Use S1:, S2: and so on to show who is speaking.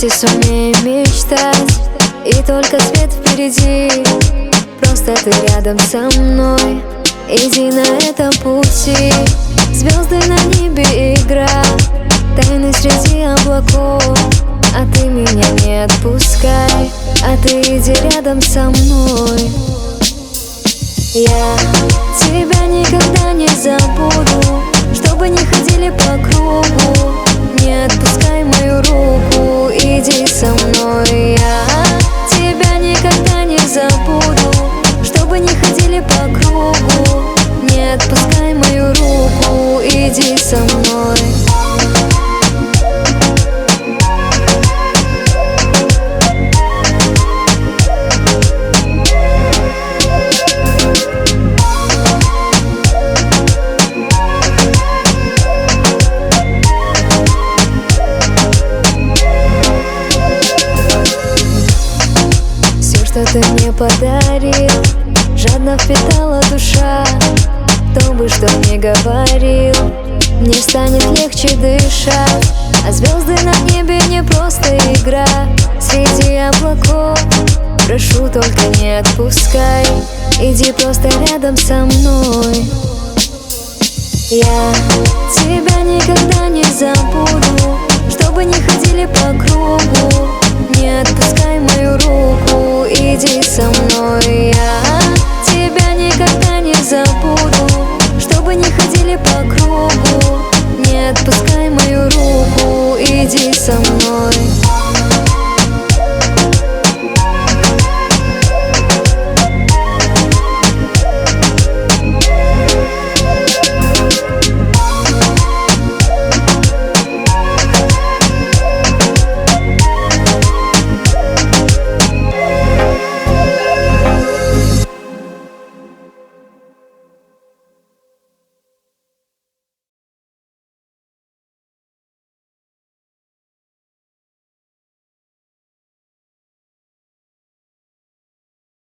S1: вместе сумеем мечтать, и только свет впереди. Просто ты рядом со мной, иди на этом пути. Звезды на небе игра, тайны среди облаков. А ты меня не отпускай, а ты иди рядом со мной. Я тебя никогда не забуду, чтобы не ходили по кругу. Не отпускай мою руку, иди со мной. Я тебя никогда не забуду, чтобы не ходили по кругу. Не отпускай мою руку, иди со мной. Что ты мне подарил, жадно впитала душа. Кто бы что ни говорил, мне станет легче дышать. А звезды на небе не просто игра среди облаков. Прошу, только не отпускай, иди просто рядом со мной. Я тебя никогда не забуду, чтобы не ходили по кругу. Не отпускай мою руку, иди со мной. Я тебя никогда не забуду, чтобы не ходили по кругу. Не отпускай мою руку, иди со мной.